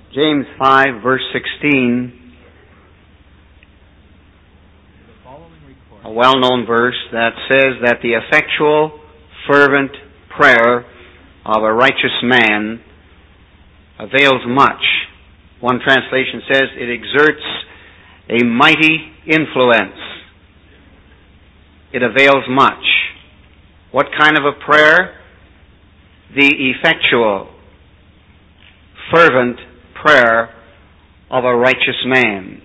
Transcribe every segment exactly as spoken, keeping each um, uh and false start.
James five, verse sixteen, a well-known verse that says that the effectual, fervent prayer of a righteous man avails much. One translation says it exerts a mighty influence. It avails much. What kind of a prayer? The effectual, fervent prayer of a righteous man.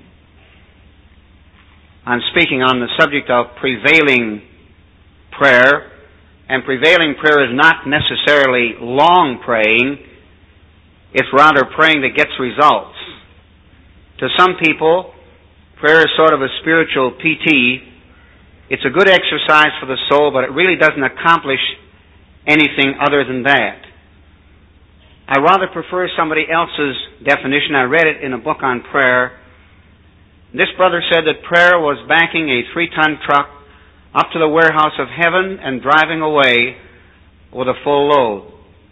I'm speaking on the subject of prevailing prayer, and prevailing prayer is not necessarily long praying. It's rather praying that gets results. To some people, prayer is sort of a spiritual P T. It's a good exercise for the soul, but it really doesn't accomplish anything other than that. I rather prefer somebody else's definition. I read it in a book on prayer. This brother said that prayer was backing a three-ton truck up to the warehouse of heaven and driving away with a full load.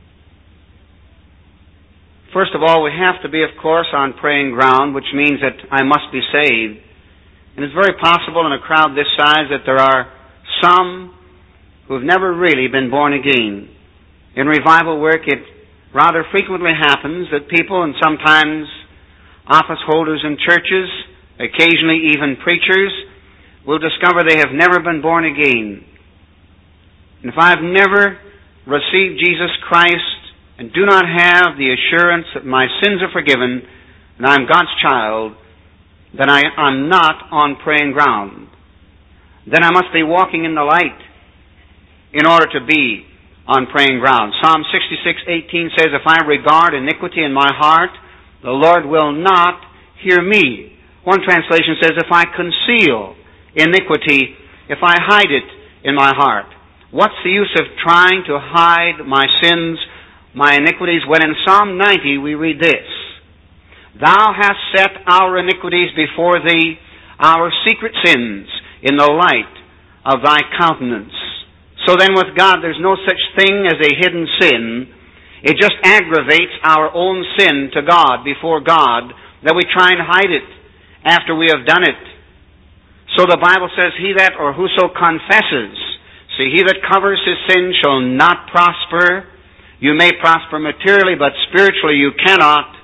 First of all, we have to be, of course, on praying ground, which means that I must be saved. And it's very possible in a crowd this size that there are some who have never really been born again. In revival work, it rather frequently happens that people, and sometimes office holders in churches, occasionally even preachers, will discover they have never been born again. And if I've never received Jesus Christ and do not have the assurance that my sins are forgiven and I'm God's child, then I, I'm not on praying ground. Then I must be walking in the light in order to be on praying ground. Psalm sixty-six eighteen says, "If I regard iniquity in my heart, the Lord will not hear me." One translation says, "If I conceal iniquity, if I hide it in my heart." What's the use of trying to hide my sins, my iniquities, when in Psalm ninety we read this, "Thou hast set our iniquities before thee, our secret sins, in the light of thy countenance." So then with God there's no such thing as a hidden sin. It just aggravates our own sin to God, before God, that we try and hide it after we have done it. So the Bible says, "He that or whoso confesses," see, "he that covers his sin shall not prosper." You may prosper materially, but spiritually you cannot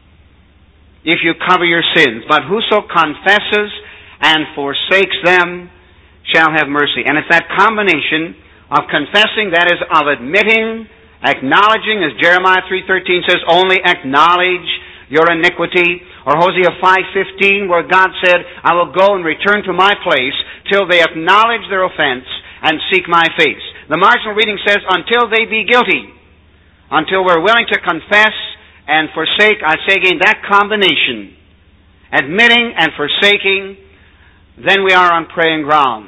if you cover your sins. "But whoso confesses and forsakes them shall have mercy." And it's that combination of confessing, that is, of admitting, acknowledging, as Jeremiah three thirteen says, "Only acknowledge your iniquity," or Hosea five fifteen, where God said, "I will go and return to my place till they acknowledge their offense and seek my face." The marginal reading says, "Until they be guilty." Until we're willing to confess and forsake, I say again, that combination, admitting and forsaking, then we are on praying ground.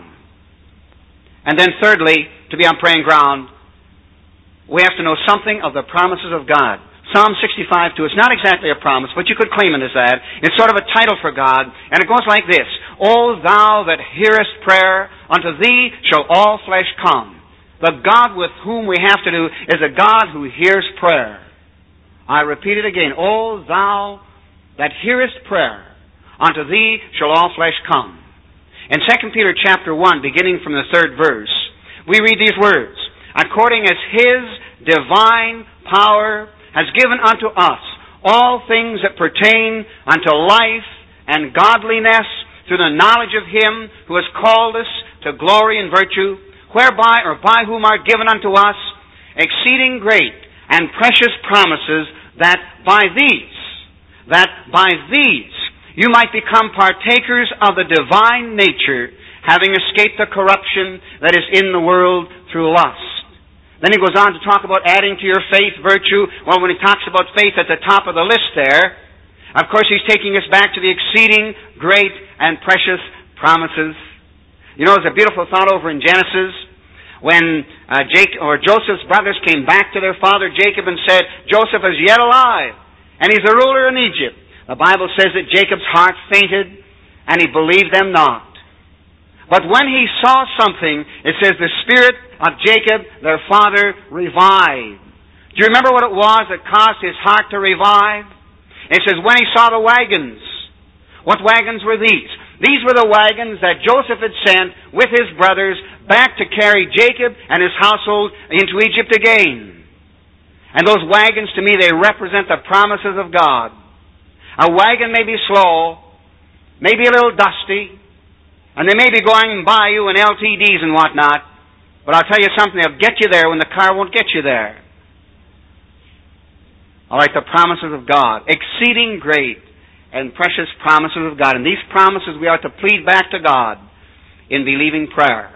And then thirdly, to be on praying ground, we have to know something of the promises of God. Psalm sixty-five two, it's not exactly a promise, but you could claim it as that. It's sort of a title for God, and it goes like this: "O thou that hearest prayer, unto thee shall all flesh come." The God with whom we have to do is a God who hears prayer. I repeat it again. "O thou that hearest prayer, unto thee shall all flesh come." In Second Peter chapter one, beginning from the third verse, we read these words: "According as His divine power has given unto us all things that pertain unto life and godliness, through the knowledge of Him who has called us to glory and virtue, whereby or by whom are given unto us exceeding great and precious promises, that by these, that by these you might become partakers of the divine nature, having escaped the corruption that is in the world through lust." Then he goes on to talk about adding to your faith virtue. Well, when he talks about faith at the top of the list there, of course he's taking us back to the exceeding great and precious promises. You know, there's a beautiful thought over in Genesis when uh, Jacob, or Joseph's brothers came back to their father Jacob and said, "Joseph is yet alive, and he's a ruler in Egypt." The Bible says that Jacob's heart fainted, and he believed them not. But when he saw something, it says the spirit of Jacob, their father, revived. Do you remember what it was that caused his heart to revive? It says, when he saw the wagons. What wagons were these? These were the wagons that Joseph had sent with his brothers back to carry Jacob and his household into Egypt again. And those wagons, to me, they represent the promises of God. A wagon may be slow, may be a little dusty, and they may be going by you in L T Ds and whatnot, but I'll tell you something, they'll get you there when the car won't get you there. All right, the promises of God, exceeding great and precious promises of God. And these promises we are to plead back to God in believing prayer.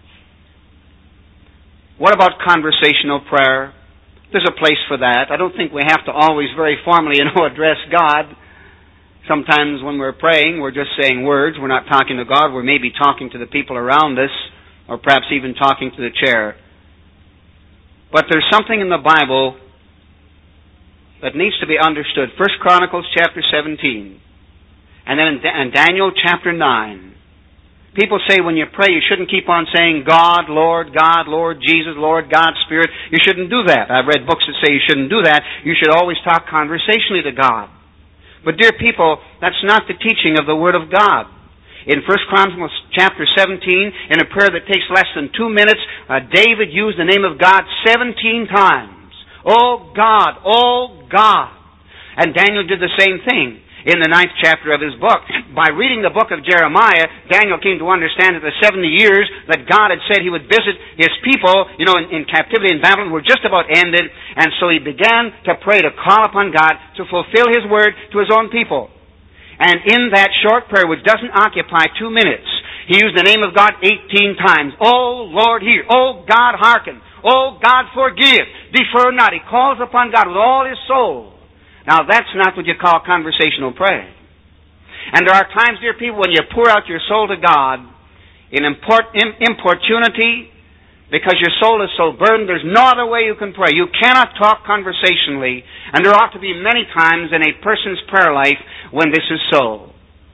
What about conversational prayer? There's a place for that. I don't think we have to always very formally, you know, address God. Sometimes when we're praying, we're just saying words. We're not talking to God. We're maybe talking to the people around us, or perhaps even talking to the chair. But there's something in the Bible that needs to be understood. First Chronicles chapter seventeen, and then in Daniel chapter nine. People say when you pray, you shouldn't keep on saying God, Lord, God, Lord, Jesus, Lord, God, Spirit. You shouldn't do that. I've read books that say you shouldn't do that. You should always talk conversationally to God. But dear people, that's not the teaching of the Word of God. In First Chronicles chapter seventeen, in a prayer that takes less than two minutes, uh, David used the name of God seventeen times. Oh God, oh God. And Daniel did the same thing in the ninth chapter of his book. By reading the book of Jeremiah, Daniel came to understand that the seventy years that God had said he would visit his people, you know, in, in captivity in Babylon were just about ended, and so he began to pray, to call upon God to fulfill his word to his own people. And in that short prayer, which doesn't occupy two minutes, he used the name of God eighteen times. Oh Lord, hear. Oh God, hearken. Oh God, forgive. Defer not. He calls upon God with all his soul. Now that's not what you call conversational prayer. And there are times, dear people, when you pour out your soul to God in import, in, importunity, because your soul is so burdened, there's no other way you can pray. You cannot talk conversationally, and there ought to be many times in a person's prayer life when this is so.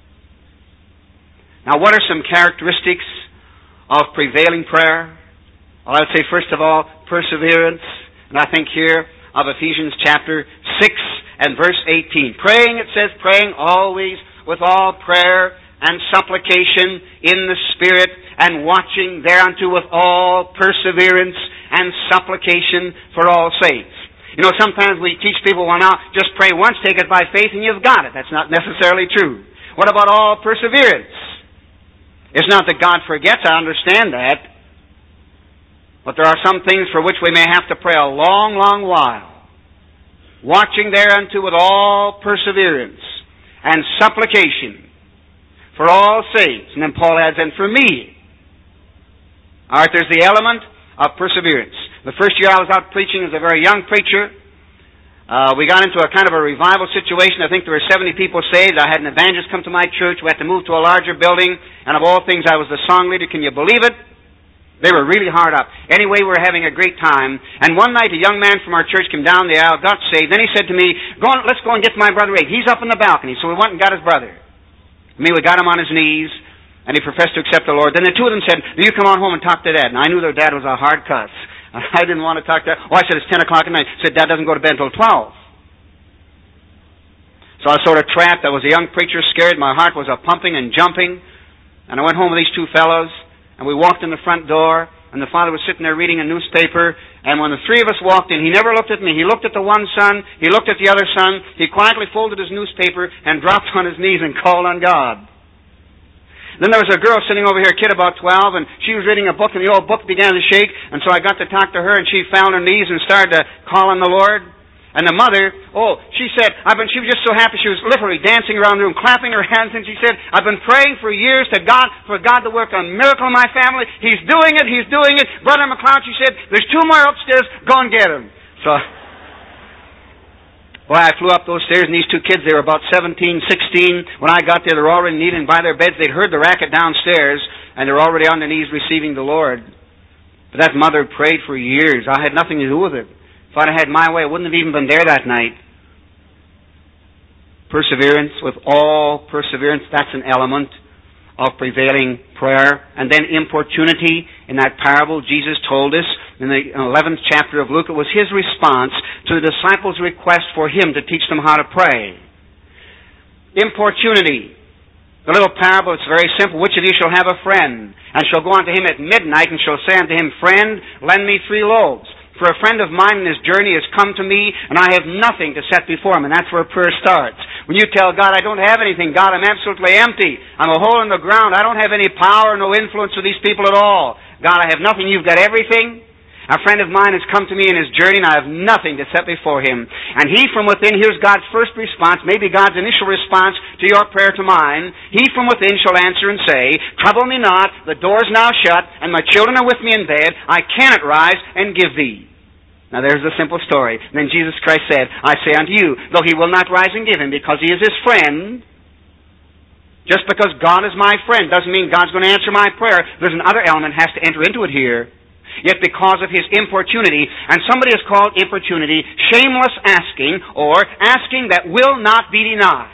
Now what are some characteristics of prevailing prayer? Well, I would say first of all, perseverance. And I think here of Ephesians chapter six and verse eighteen. Praying, it says, praying always with all prayer and supplication in the Spirit, and watching thereunto with all perseverance and supplication for all saints. You know, sometimes we teach people, well now, just pray once, take it by faith, and you've got it. That's not necessarily true. What about all perseverance? It's not that God forgets, I understand that. But there are some things for which we may have to pray a long, long while. Watching thereunto with all perseverance and supplication for all saints. And then Paul adds, and for me. All right, there's the element of perseverance. The first year I was out preaching as a very young preacher, uh, we got into a kind of a revival situation. I think there were seventy people saved. I had an evangelist come to my church. We had to move to a larger building. And of all things, I was the song leader. Can you believe it? They were really hard up. Anyway, we were having a great time. And one night, a young man from our church came down the aisle, got saved. Then he said to me, "Go on, let's go and get my brother Abe. He's up in the balcony." So we went and got his brother. I mean, we got him on his knees, and he professed to accept the Lord. Then the two of them said, "You come on home and talk to Dad." And I knew their dad was a hard cuss. I didn't want to talk to Dad. Oh, I said, "It's ten o'clock at night." I said, "Dad doesn't go to bed until twelve. So I was sort of trapped. I was a young preacher, scared. My heart was a pumping and jumping. And I went home with these two fellows, and we walked in the front door, and the father was sitting there reading a newspaper. And when the three of us walked in, he never looked at me. He looked at the one son. He looked at the other son. He quietly folded his newspaper and dropped on his knees and called on God. Then there was a girl sitting over here, a kid about twelve, and she was reading a book, and the old book began to shake. And so I got to talk to her, and she fell on her knees and started to call on the Lord. And the mother, oh, she said, I've been, she was just so happy. She was literally dancing around the room, clapping her hands, and she said, "I've been praying for years to God, for God to work a miracle in my family. He's doing it, He's doing it. Brother McLeod," she said, "there's two more upstairs. Go and get them." So, boy, I flew up those stairs, and these two kids, they were about seventeen, sixteen. When I got there, they were already kneeling by their beds. They'd heard the racket downstairs, and they were already on their knees receiving the Lord. But that mother prayed for years. I had nothing to do with it. If I'd have had my way, I wouldn't have even been there that night. Perseverance, with all perseverance, that's an element of prevailing prayer. And then importunity. In that parable, Jesus told us in the eleventh chapter of Luke, it was His response to the disciples' request for Him to teach them how to pray. Importunity. The little parable, it's very simple. Which of you shall have a friend? And shall go unto him at midnight, and shall say unto him, Friend, lend me three loaves. For a friend of mine in his journey has come to me, and I have nothing to set before him. And that's where prayer starts. When you tell God, I don't have anything. God, I'm absolutely empty. I'm a hole in the ground. I don't have any power, no influence with these people at all. God, I have nothing. You've got everything. A friend of mine has come to me in his journey, and I have nothing to set before him. And he from within, here's God's first response, maybe God's initial response to your prayer to mine. He from within shall answer and say, Trouble me not, the door is now shut, and my children are with me in bed. I cannot rise and give thee. Now there's the simple story. And then Jesus Christ said, I say unto you, though he will not rise and give him, because he is his friend, just because God is my friend doesn't mean God's going to answer my prayer. There's another element has to enter into it here. Yet because of his importunity, and somebody has called importunity shameless asking, or asking that will not be denied.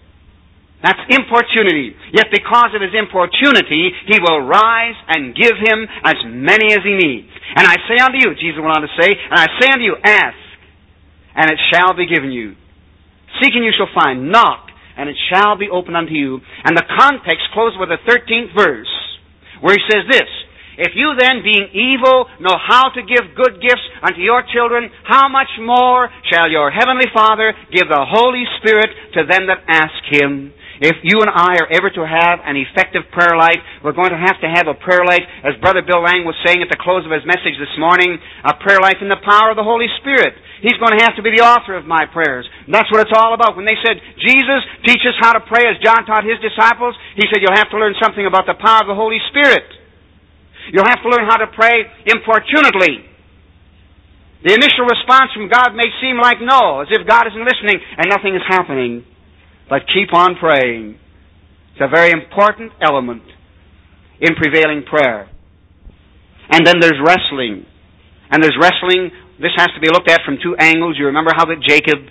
That's importunity. Yet because of his importunity, he will rise and give him as many as he needs. And I say unto you, Jesus went on to say, and I say unto you, ask, and it shall be given you. Seek and you shall find. Knock, and it shall be opened unto you. And the context closes with the thirteenth verse, where he says this, If you then, being evil, know how to give good gifts unto your children, how much more shall your heavenly Father give the Holy Spirit to them that ask him? If you and I are ever to have an effective prayer life, we're going to have to have a prayer life, as Brother Bill Lang was saying at the close of his message this morning, a prayer life in the power of the Holy Spirit. He's going to have to be the author of my prayers. And that's what it's all about. When they said, Jesus, teach us how to pray as John taught his disciples, he said, you'll have to learn something about the power of the Holy Spirit. You'll have to learn how to pray importunately. The initial response from God may seem like no, as if God isn't listening and nothing is happening. But keep on praying. It's a very important element in prevailing prayer. And then there's wrestling. And there's wrestling, this has to be looked at from two angles. You remember how that Jacob,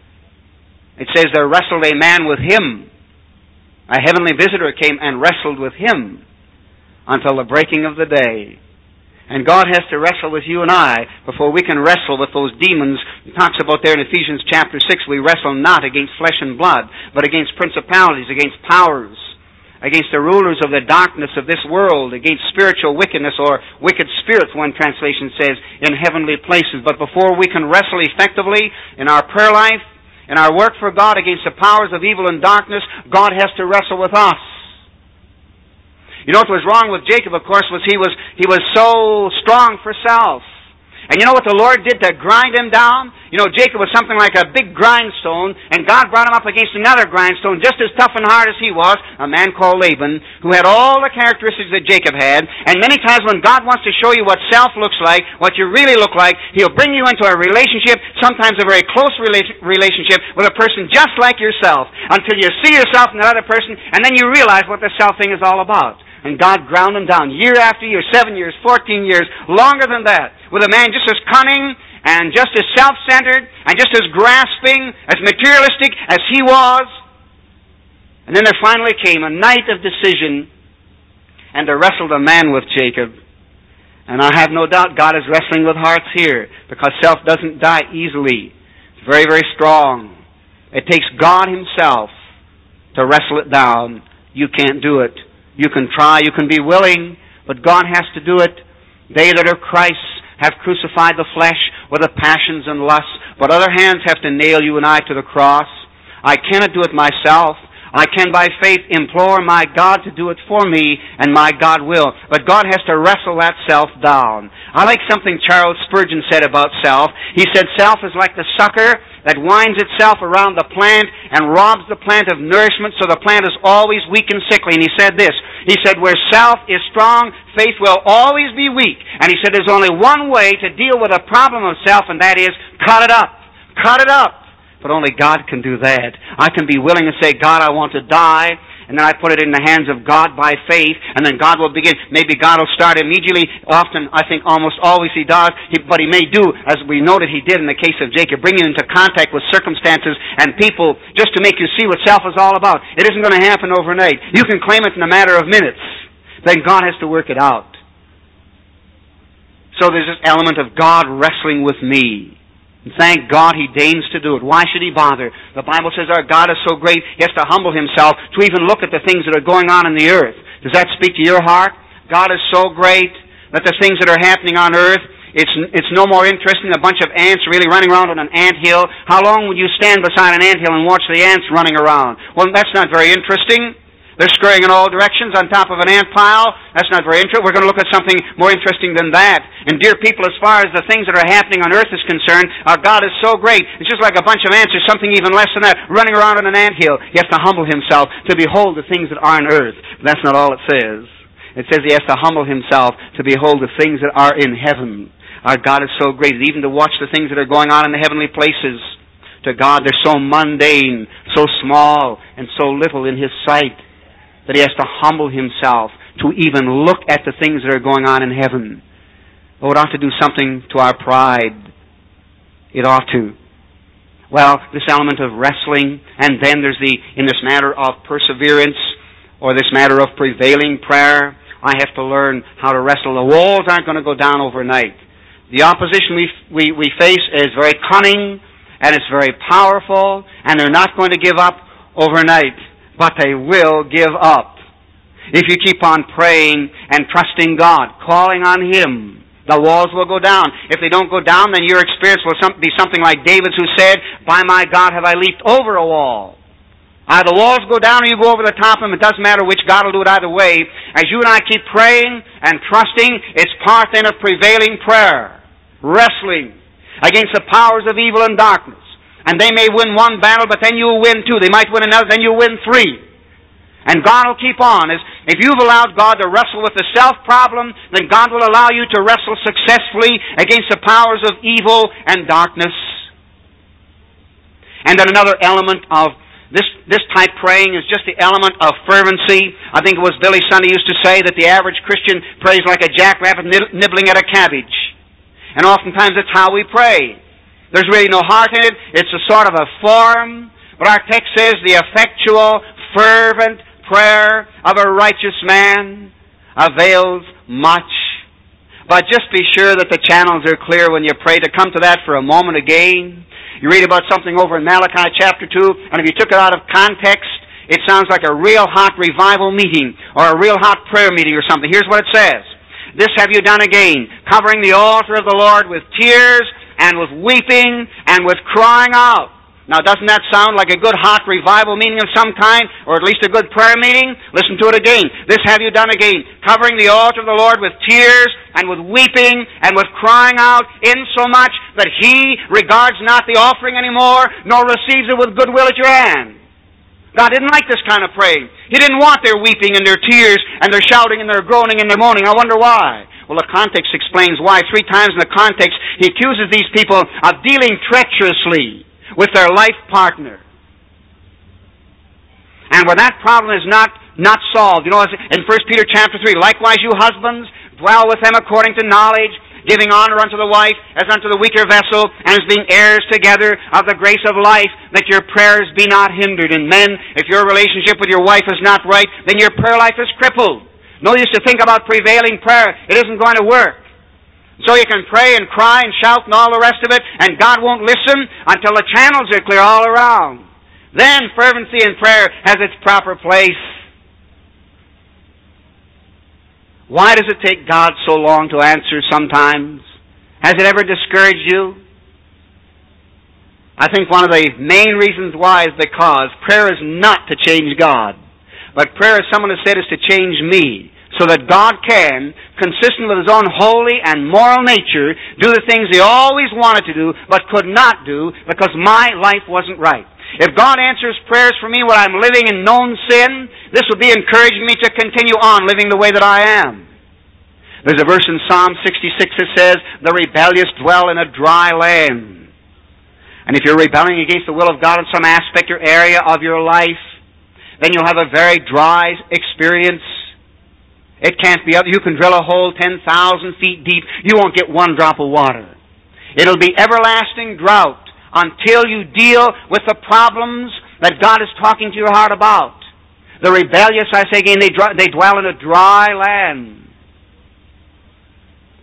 it says there wrestled a man with him. A heavenly visitor came and wrestled with him until the breaking of the day. And God has to wrestle with you and I before we can wrestle with those demons. He talks about there in Ephesians chapter six, we wrestle not against flesh and blood, but against principalities, against powers, against the rulers of the darkness of this world, against spiritual wickedness, or wicked spirits, one translation says, in heavenly places. But before we can wrestle effectively in our prayer life, in our work for God against the powers of evil and darkness, God has to wrestle with us. You know what was wrong with Jacob, of course, was he was he was so strong for self. And you know what the Lord did to grind him down? You know, Jacob was something like a big grindstone, and God brought him up against another grindstone just as tough and hard as he was, a man called Laban, who had all the characteristics that Jacob had. And many times when God wants to show you what self looks like, what you really look like, he'll bring you into a relationship, sometimes a very close relationship, with a person just like yourself, until you see yourself in that other person, and then you realize what the self thing is all about. And God ground him down year after year, seven years, fourteen years, longer than that, with a man just as cunning and just as self-centered and just as grasping, as materialistic as he was. And then there finally came a night of decision, and there wrestled a man with Jacob. And I have no doubt God is wrestling with hearts here, because self doesn't die easily. It's very, very strong. It takes God himself to wrestle it down. You can't do it. You can try, you can be willing, but God has to do it. They that are Christ's have crucified the flesh with the passions and lusts, but other hands have to nail you and I to the cross. I cannot do it myself. I can by faith implore my God to do it for me, and my God will. But God has to wrestle that self down. I like something Charles Spurgeon said about self. He said self is like the sucker that winds itself around the plant and robs the plant of nourishment, so the plant is always weak and sickly. And he said this, he said, where self is strong, faith will always be weak. And he said there's only one way to deal with a problem of self, and that is cut it up. Cut it up. But only God can do that. I can be willing to say, God, I want to die, and then I put it in the hands of God by faith, and then God will begin. Maybe God will start immediately. Often, I think almost always He does, he, but He may do, as we noted He did in the case of Jacob, bring you into contact with circumstances and people just to make you see what self is all about. It isn't going to happen overnight. You can claim it in a matter of minutes. Then God has to work it out. So there's this element of God wrestling with me. And thank God He deigns to do it. Why should He bother? The Bible says our God is so great, He has to humble Himself to even look at the things that are going on in the earth. Does that speak to your heart? God is so great that the things that are happening on earth, it's it's no more interesting than a bunch of ants really running around on an anthill. How long would you stand beside an anthill and watch the ants running around? Well, that's not very interesting. They're scurrying in all directions on top of an ant pile. That's not very interesting. We're going to look at something more interesting than that. And dear people, as far as the things that are happening on earth is concerned, our God is so great. It's just like a bunch of ants or something even less than that, running around on an anthill. He has to humble Himself to behold the things that are on earth. But that's not all it says. It says He has to humble Himself to behold the things that are in heaven. Our God is so great that even to watch the things that are going on in the heavenly places, to God they're so mundane, so small, and so little in His sight, that He has to humble Himself to even look at the things that are going on in heaven. Oh, it ought to do something to our pride. It ought to. Well, this element of wrestling, and then there's the, in this matter of perseverance, or this matter of prevailing prayer, I have to learn how to wrestle. The walls aren't going to go down overnight. The opposition we, we, we face is very cunning, and it's very powerful, and they're not going to give up overnight. But they will give up. If you keep on praying and trusting God, calling on Him, the walls will go down. If they don't go down, then your experience will be something like David's, who said, "By my God have I leaped over a wall." Either the walls go down or you go over the top of them. It doesn't matter which. God will do it either way. As you and I keep praying and trusting, it's part then of prevailing prayer. Wrestling against the powers of evil and darkness. And they may win one battle, but then you'll win two. They might win another, then you'll win three. And God will keep on. If you've allowed God to wrestle with the self problem, then God will allow you to wrestle successfully against the powers of evil and darkness. And then another element of this, this type praying is just the element of fervency. I think it was Billy Sunday used to say that the average Christian prays like a jackrabbit nibbling at a cabbage. And oftentimes that's how we pray. There's really no heart in it. It's a sort of a form. But our text says the effectual, fervent prayer of a righteous man avails much. But just be sure that the channels are clear when you pray. To come to that for a moment again, you read about something over in Malachi chapter two, and if you took it out of context, it sounds like a real hot revival meeting or a real hot prayer meeting or something. Here's what it says. "This have you done again, covering the altar of the Lord with tears and with weeping and with crying out." Now, doesn't that sound like a good hot revival meeting of some kind, or at least a good prayer meeting? Listen to it again. "This have you done again, covering the altar of the Lord with tears and with weeping and with crying out, insomuch that He regards not the offering anymore, nor receives it with goodwill at your hand." God didn't like this kind of praying. He didn't want their weeping and their tears and their shouting and their groaning and their moaning. I wonder why. Well, the context explains why. Three times in the context, He accuses these people of dealing treacherously with their life partner. And when that problem is not, not solved, you know, in First Peter chapter three, "Likewise you husbands, dwell with them according to knowledge, giving honor unto the wife as unto the weaker vessel, and as being heirs together of the grace of life, that your prayers be not hindered." And men, if your relationship with your wife is not right, then your prayer life is crippled. No use to think about prevailing prayer. It isn't going to work. So you can pray and cry and shout and all the rest of it, and God won't listen until the channels are clear all around. Then fervency in prayer has its proper place. Why does it take God so long to answer sometimes? Has it ever discouraged you? I think one of the main reasons why is because prayer is not to change God. But prayer, as someone has said, is to change me, so that God can, consistent with His own holy and moral nature, do the things He always wanted to do, but could not do because my life wasn't right. If God answers prayers for me when I'm living in known sin, this will be encouraging me to continue on living the way that I am. There's a verse in Psalm sixty-six that says, "The rebellious dwell in a dry land." And if you're rebelling against the will of God in some aspect or area of your life, then you'll have a very dry experience. It can't be other. You can drill a hole ten thousand feet deep. You won't get one drop of water. It'll be everlasting drought until you deal with the problems that God is talking to your heart about. The rebellious, I say again, they, they dwell in a dry land.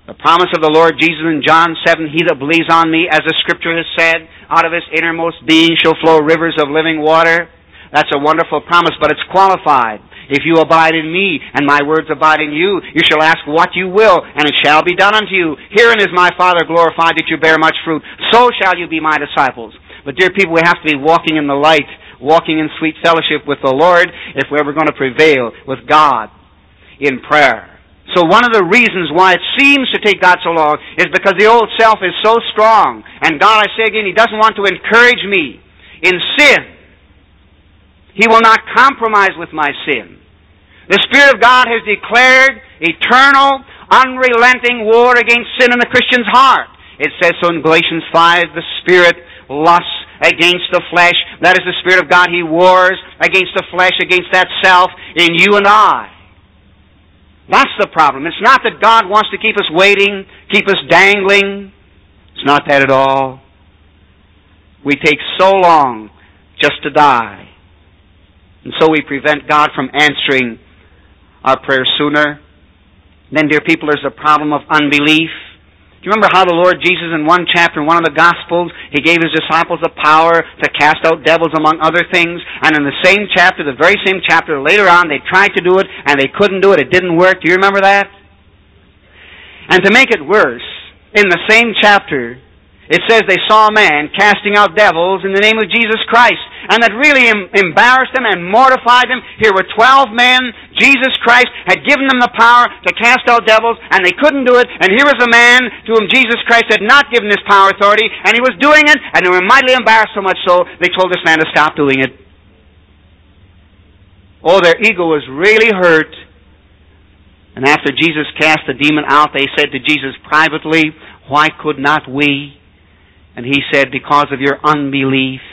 The promise of the Lord Jesus in John seven, he that believes on me, as the Scripture has said, out of his innermost being shall flow rivers of living water. That's a wonderful promise, but it's qualified. If you abide in me, and my words abide in you, you shall ask what you will, and it shall be done unto you. Herein is my Father glorified, that you bear much fruit. So shall you be my disciples. But dear people, we have to be walking in the light, walking in sweet fellowship with the Lord, if we're ever going to prevail with God in prayer. So one of the reasons why it seems to take God so long is because the old self is so strong. And God, I say again, He doesn't want to encourage me in sin. He will not compromise with my sin. The Spirit of God has declared eternal, unrelenting war against sin in the Christian's heart. It says so in Galatians five, the Spirit lusts against the flesh. That is the Spirit of God. He wars against the flesh, against that self in you and I. That's the problem. It's not that God wants to keep us waiting, keep us dangling. It's not that at all. We take so long just to die. And so we prevent God from answering our prayers sooner. Then, dear people, there's the problem of unbelief. Do you remember how the Lord Jesus in one chapter, in one of the Gospels, He gave His disciples the power to cast out devils among other things? And in the same chapter, the very same chapter, later on, they tried to do it and they couldn't do it. It didn't work. Do you remember that? And to make it worse, in the same chapter, it says they saw a man casting out devils in the name of Jesus Christ. And that really em- embarrassed them and mortified them. Here were twelve men. Jesus Christ had given them the power to cast out devils, and they couldn't do it. And here was a man to whom Jesus Christ had not given this power authority, and he was doing it, and they were mightily embarrassed, so much so they told this man to stop doing it. Oh, their ego was really hurt. And after Jesus cast the demon out, they said to Jesus privately, "Why could not we?" And He said, "Because of your unbelief."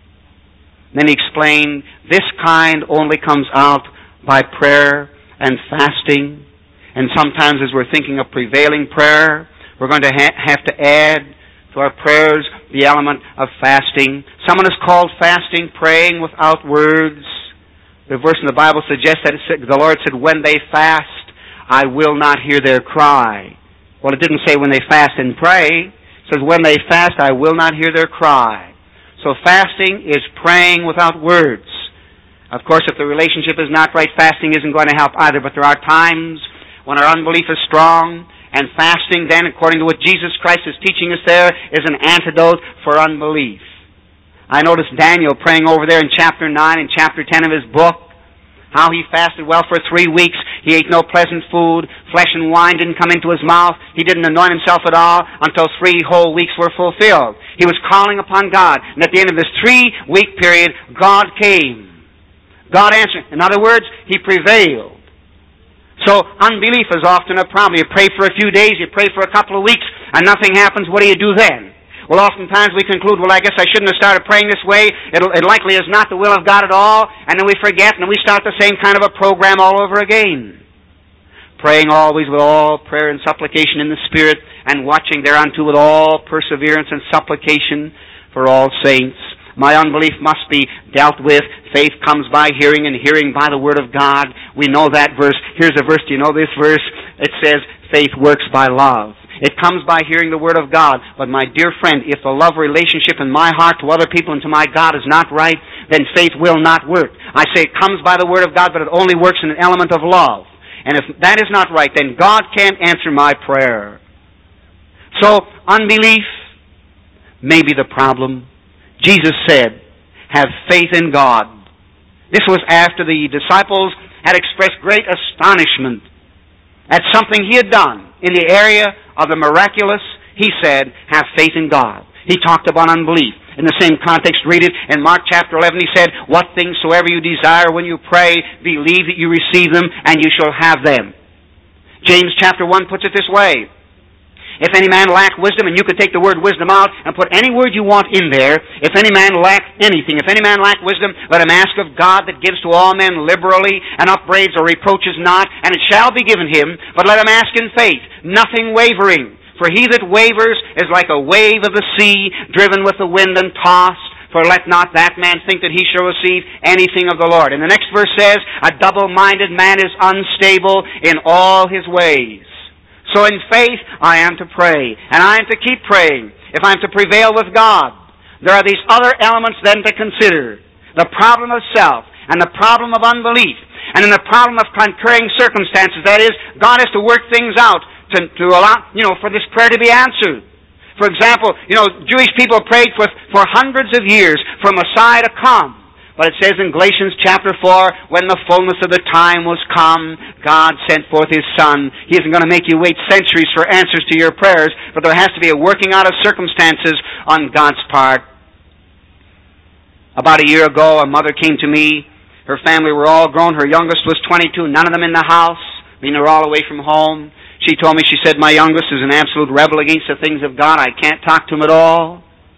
Then He explained, this kind only comes out by prayer and fasting. And sometimes as we're thinking of prevailing prayer, we're going to ha- have to add to our prayers the element of fasting. Someone has called fasting praying without words. The verse in the Bible suggests that it said, the Lord said, when they fast, I will not hear their cry. Well, it didn't say when they fast and pray. It says when they fast, I will not hear their cry. So fasting is praying without words. Of course, if the relationship is not right, fasting isn't going to help either. But there are times when our unbelief is strong, and fasting then, according to what Jesus Christ is teaching us there, is an antidote for unbelief. I noticed Daniel praying over there in chapter nine and chapter ten of his book, how he fasted well for three weeks. He ate no pleasant food. Flesh and wine didn't come into his mouth. He didn't anoint himself at all until three whole weeks were fulfilled. He was calling upon God. And at the end of this three-week period, God came. God answered. In other words, He prevailed. So unbelief is often a problem. You pray for a few days, you pray for a couple of weeks, and nothing happens. What do you do then? Well, oftentimes we conclude, well, I guess I shouldn't have started praying this way. It'll, it likely is not the will of God at all. And then we forget, and we start the same kind of a program all over again. Praying always with all prayer and supplication in the Spirit, and watching thereunto with all perseverance and supplication for all saints. My unbelief must be dealt with. Faith comes by hearing, and hearing by the Word of God. We know that verse. Here's a verse. Do you know this verse? It says, faith works by love. It comes by hearing the Word of God. But my dear friend, if the love relationship in my heart to other people and to my God is not right, then faith will not work. I say it comes by the Word of God, but it only works in an element of love. And if that is not right, then God can't answer my prayer. So, unbelief may be the problem. Jesus said, have faith in God. This was after the disciples had expressed great astonishment at something He had done in the area of the miraculous. He said, have faith in God. He talked about unbelief. In the same context, read it in Mark chapter eleven. He said, what things soever you desire when you pray, believe that you receive them, and you shall have them. James chapter one puts it this way. If any man lack wisdom, and you could take the word wisdom out and put any word you want in there. If any man lack anything, if any man lack wisdom, let him ask of God that gives to all men liberally and upbraids or reproaches not, and it shall be given him. But let him ask in faith, nothing wavering. For he that wavers is like a wave of the sea, driven with the wind and tossed. For let not that man think that he shall receive anything of the Lord. And the next verse says, a double-minded man is unstable in all his ways. So in faith, I am to pray, and I am to keep praying if I am to prevail with God. There are these other elements then to consider. The problem of self, and the problem of unbelief, and then the problem of concurring circumstances. That is, God has to work things out to, to allow, you know, for this prayer to be answered. For example, you know, Jewish people prayed for, for hundreds of years for Messiah to come. But it says in Galatians chapter four, when the fullness of the time was come, God sent forth His Son. He isn't going to make you wait centuries for answers to your prayers, but there has to be a working out of circumstances on God's part. About a year ago, a mother came to me. Her family were all grown. Her youngest was twenty-two, none of them in the house. I mean, they were all away from home. She told me, she said, my youngest is an absolute rebel against the things of God. I can't talk to him at all.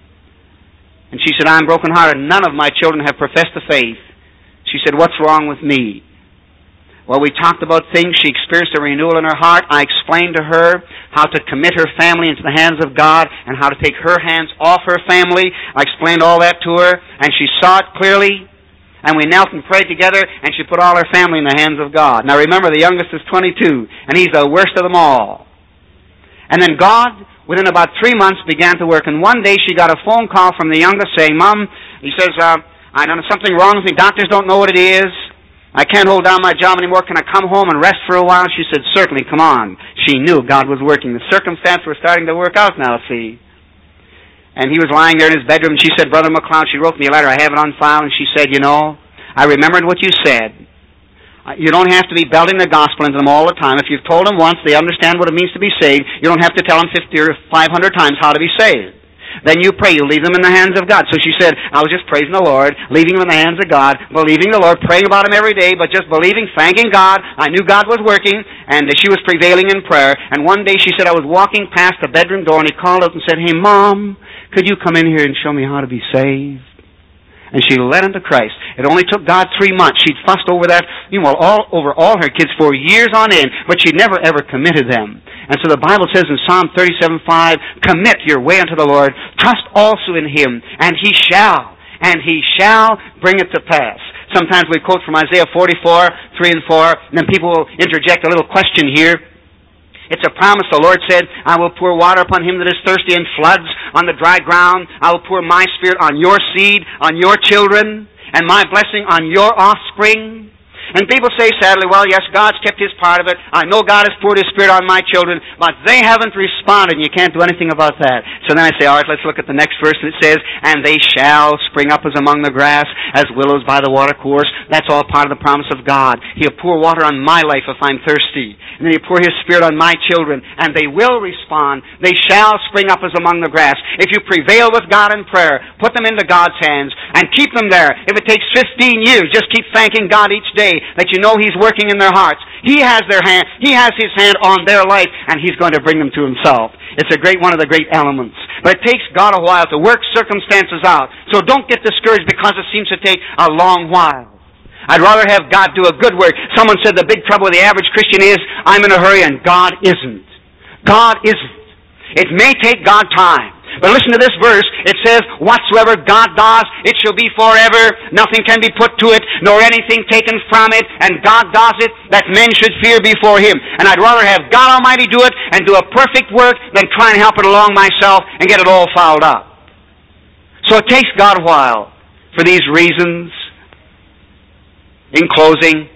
And she said, I'm brokenhearted. None of my children have professed the faith. She said, what's wrong with me? Well, we talked about things. She experienced a renewal in her heart. I explained to her how to commit her family into the hands of God and how to take her hands off her family. I explained all that to her, and she saw it clearly. And we knelt and prayed together, and she put all her family in the hands of God. Now remember, the youngest is twenty-two, and he's the worst of them all. And then God, within about three months, began to work. And one day she got a phone call from the youngest saying, Mom, he says, uh, I know something wrong with me. Doctors don't know what it is. I can't hold down my job anymore. Can I come home and rest for a while? She said, certainly, come on. She knew God was working. The circumstances were starting to work out now, see. And he was lying there in his bedroom, and she said, Brother McLeod, she wrote me a letter. I have it on file, and she said, you know, I remembered what you said. You don't have to be belting the gospel into them all the time. If you've told them once, they understand what it means to be saved. You don't have to tell them fifty or five hundred times how to be saved. Then you pray. You leave them in the hands of God. So she said, I was just praising the Lord, leaving them in the hands of God, believing the Lord, praying about Him every day, but just believing, thanking God. I knew God was working, and she was prevailing in prayer. And one day she said, I was walking past the bedroom door, and he called out and said, hey, Mom, could you come in here and show me how to be saved? And she led him to Christ. It only took God three months. She'd fussed over that, you know, all over all her kids for years on end, but she never ever committed them. And so the Bible says in Psalm thirty-seven five, commit your way unto the Lord, trust also in Him, and He shall, and He shall bring it to pass. Sometimes we quote from Isaiah forty-four, three and four, and then people will interject a little question here. It's a promise. The Lord said, I will pour water upon him that is thirsty and floods on the dry ground. I will pour my Spirit on your seed, on your children, and my blessing on your offspring. And people say sadly, well, yes, God's kept His part of it. I know God has poured His Spirit on my children, but they haven't responded, and you can't do anything about that. So then I say, all right, let's look at the next verse, and it says, and they shall spring up as among the grass, as willows by the watercourse. That's all part of the promise of God. He'll pour water on my life if I'm thirsty. And then He'll pour His Spirit on my children, and they will respond. They shall spring up as among the grass. If you prevail with God in prayer, put them into God's hands, and keep them there. If it takes fifteen years, just keep thanking God each day that you know He's working in their hearts. He has their hand, He has His hand on their life, and He's going to bring them to Himself. It's a great one of the great elements. But it takes God a while to work circumstances out. So don't get discouraged because it seems to take a long while. I'd rather have God do a good work. Someone said the big trouble with the average Christian is, I'm in a hurry, and God isn't. God isn't. It may take God time. But listen to this verse. It says, whatsoever God does, it shall be forever. Nothing can be put to it, nor anything taken from it. And God does it, that men should fear before Him. And I'd rather have God Almighty do it and do a perfect work than try and help it along myself and get it all fouled up. So it takes God a while for these reasons. In closing,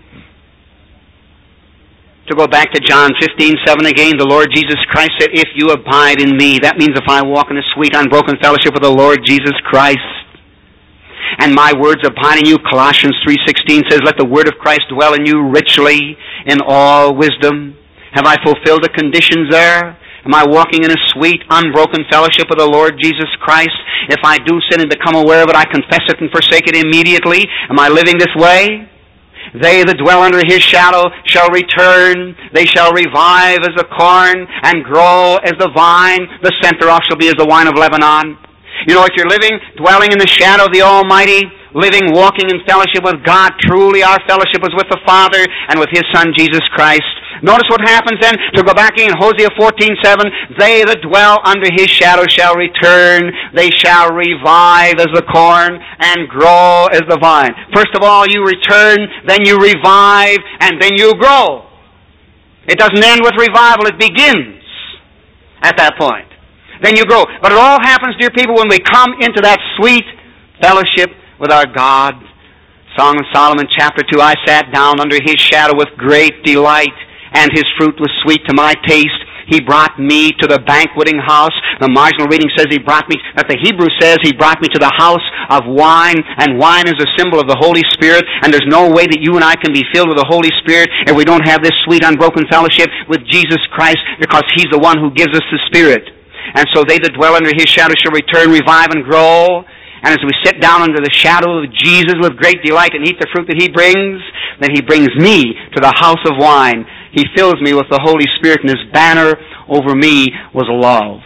to go back to John fifteen seven again, the Lord Jesus Christ said, if you abide in me, that means if I walk in a sweet, unbroken fellowship with the Lord Jesus Christ, and my words abide in you, Colossians three sixteen says, let the word of Christ dwell in you richly in all wisdom. Have I fulfilled the conditions there? Am I walking in a sweet, unbroken fellowship with the Lord Jesus Christ? If I do sin and become aware of it, I confess it and forsake it immediately. Am I living this way? They that dwell under His shadow shall return. They shall revive as the corn and grow as the vine. The center off shall be as the wine of Lebanon. You know, if you're living, dwelling in the shadow of the Almighty, living, walking in fellowship with God, truly our fellowship is with the Father and with His Son, Jesus Christ. Notice what happens then, to go back in Hosea fourteen seven, they that dwell under His shadow shall return, they shall revive as the corn and grow as the vine. First of all, you return, then you revive, and then you grow. It doesn't end with revival. It begins at that point. Then you grow. But it all happens, dear people, when we come into that sweet fellowship with our God. Song of Solomon, chapter two, I sat down under His shadow with great delight, and His fruit was sweet to my taste. He brought me to the banqueting house. The marginal reading says He brought me, but the Hebrew says He brought me to the house of wine, and wine is a symbol of the Holy Spirit, and there's no way that you and I can be filled with the Holy Spirit if we don't have this sweet, unbroken fellowship with Jesus Christ, because He's the one who gives us the Spirit. And so they that dwell under His shadow shall return, revive, and grow. And as we sit down under the shadow of Jesus with great delight and eat the fruit that He brings, then He brings me to the house of wine. He fills me with the Holy Spirit, and His banner over me was love.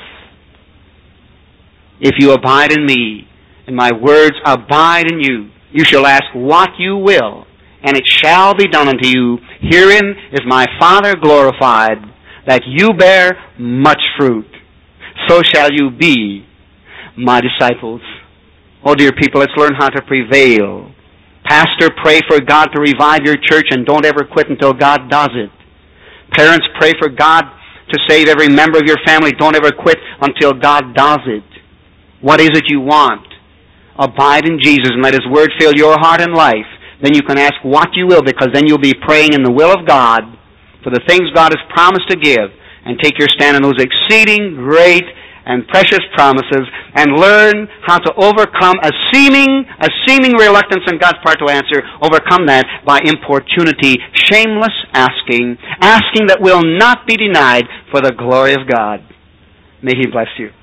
If you abide in me, and my words abide in you, you shall ask what you will, and it shall be done unto you. Herein is my Father glorified, that you bear much fruit. So shall you be my disciples. Oh, dear people, let's learn how to prevail. Pastor, pray for God to revive your church, and don't ever quit until God does it. Parents, pray for God to save every member of your family. Don't ever quit until God does it. What is it you want? Abide in Jesus and let His Word fill your heart and life. Then you can ask what you will, because then you'll be praying in the will of God for the things God has promised to give, and take your stand on those exceeding great and precious promises, and learn how to overcome a seeming a seeming reluctance on God's part to answer. Overcome that by importunity, shameless asking, asking that will not be denied for the glory of God. May He bless you.